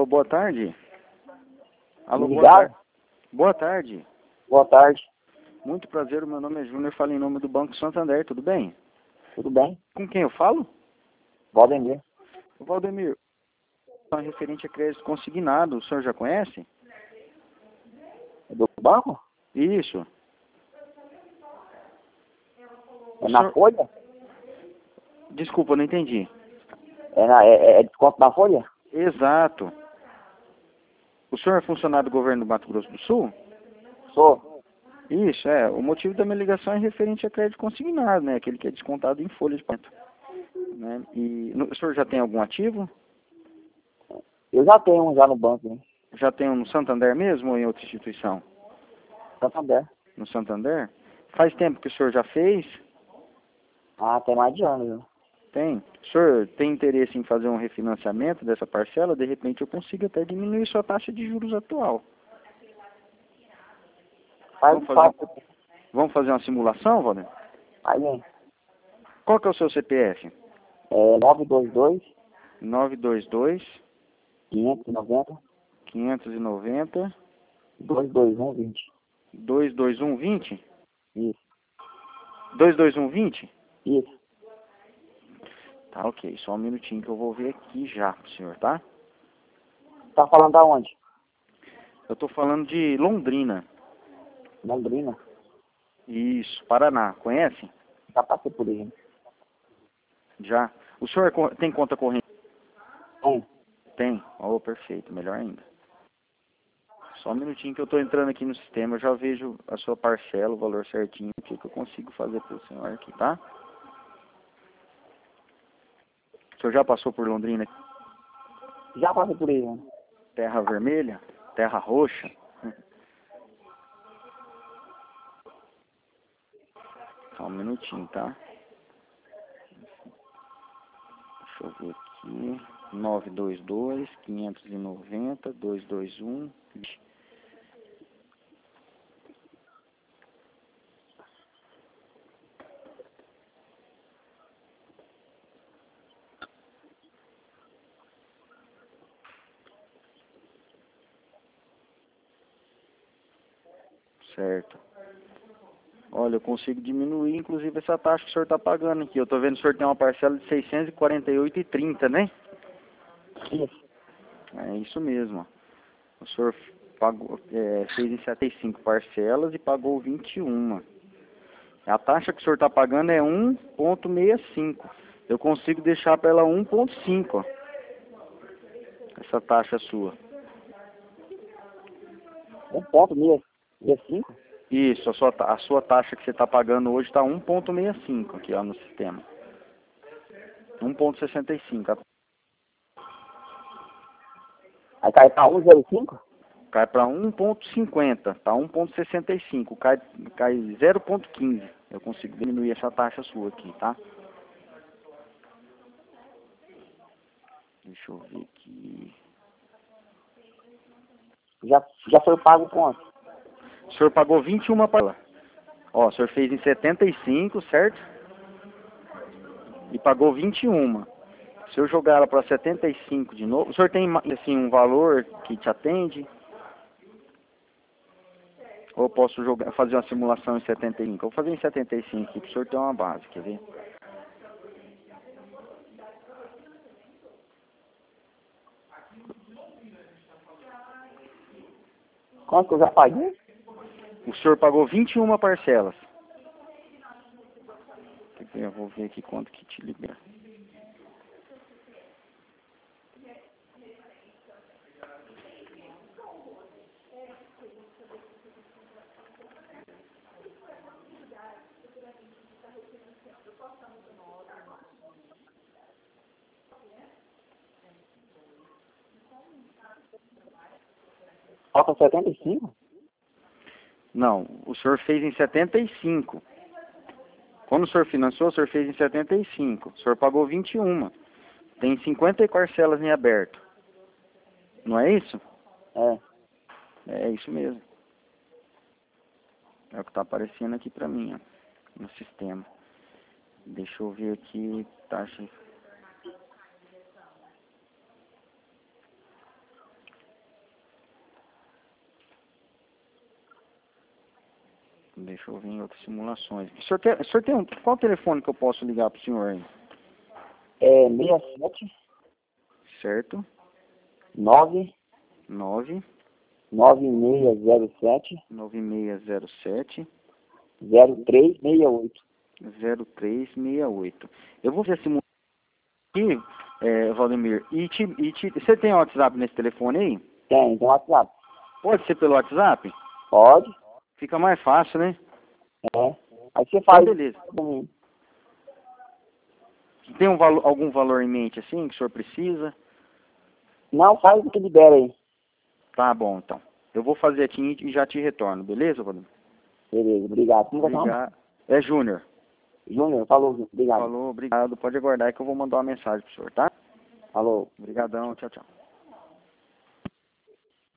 Alô, boa tarde. Alô, boa Ligado? tarde. Boa tarde. Boa tarde. Muito prazer, o meu nome é Júnior, falo em nome do Banco Santander, tudo bem? Tudo bem? Com quem eu falo? Valdemir. Valdemir, referente a crédito consignado, o senhor já conhece? É do banco? Isso. É O na senhor- folha? Desculpa, eu não entendi. É desconto na folha? Exato. O senhor é funcionário do governo do Mato Grosso do Sul? Sou. Isso, é. O motivo da minha ligação é referente a crédito consignado, né? Aquele que é descontado em folha de pagamento, né? E o senhor já tem algum ativo? Eu já tenho um já no banco, né? Já tem um no Santander mesmo ou em outra instituição? Santander. No Santander? Faz tempo que o senhor já fez? Ah, tem mais de ano, viu? Tem. O senhor tem interesse em fazer um refinanciamento dessa parcela? De repente eu consigo até diminuir sua taxa de juros atual. Faz Vamos fazer uma simulação, Valdir? aí, Qual que é o seu CPF? 922 922 590 590 22120. 22120? Isso. 22120? Isso. Tá, ok. Só um minutinho que eu vou ver aqui já pro senhor, tá? Tá falando da onde? Eu tô falando de Londrina. Londrina. Isso, Paraná. Conhece? Já passei por aí. Já. O senhor tem conta corrente? Tem. Tem. Oh, perfeito. Melhor ainda. Só um minutinho que eu tô entrando aqui no sistema. Eu já vejo a sua parcela, o valor certinho. O que eu consigo fazer pro senhor aqui, tá? O senhor já passou por Londrina? Já passei por aí, né? Terra vermelha? Terra roxa? Só um minutinho, tá? Deixa eu ver aqui. 922 590 221. Certo. Olha, eu consigo diminuir, inclusive, essa taxa que o senhor está pagando aqui. Eu tô vendo que o senhor tem uma parcela de 648,30, né? Isso. É isso mesmo. Ó. O senhor pagou, fez em 75 parcelas e pagou 21. A taxa que o senhor está pagando é 1,65. Eu consigo deixar para ela 1,5, ó. Essa taxa sua. 1,65? Isso, a sua taxa que você está pagando hoje está 1,65 aqui, ó, no sistema. 1,65. Aí cai pra 1,05? Cai para 1,50, tá 1,65, cai 0,15. Eu consigo diminuir essa taxa sua aqui, tá? Deixa eu ver aqui. Já foi pago quanto? O senhor pagou 21 parcelas. Ó, o senhor fez em 75, certo? E pagou 21. Se eu jogar ela para 75 de novo, o senhor tem assim um valor que te atende? Ou eu posso fazer uma simulação em 75? Eu vou fazer em 75 aqui para o senhor ter uma base, quer ver? Quanto que eu já paguei? O senhor pagou 21 parcelas. Quer ver? Eu vou ver aqui quanto que te libera. Falta 75? Não, o senhor fez em 75. Quando o senhor financiou, o senhor fez em 75. O senhor pagou 21. Tem 50 parcelas em aberto. Não é isso? É. É isso mesmo. É o que está aparecendo aqui para mim, ó, no sistema. Deixa eu ver aqui, taxa. Deixa eu ver em outras simulações. O senhor tem qual telefone que eu posso ligar pro senhor aí? É 67 Certo? 9 9 9607 9607 0368. 0368. Eu vou ver a simulação aqui, Valdemir. Você tem WhatsApp nesse telefone aí? Tem WhatsApp. Pode ser pelo WhatsApp? Pode. Fica mais fácil, né? É. Aí você faz. Então, beleza. Tem algum valor em mente assim que o senhor precisa? Não, faz o que libera aí. Tá bom, então. Eu vou fazer aqui e já te retorno, beleza, Valdemir? Beleza, obrigado. Como você chama? É Júnior. Júnior, falou, Júnior. Obrigado. Falou, obrigado. Pode aguardar que eu vou mandar uma mensagem pro senhor, tá? Falou. Obrigadão, tchau, tchau.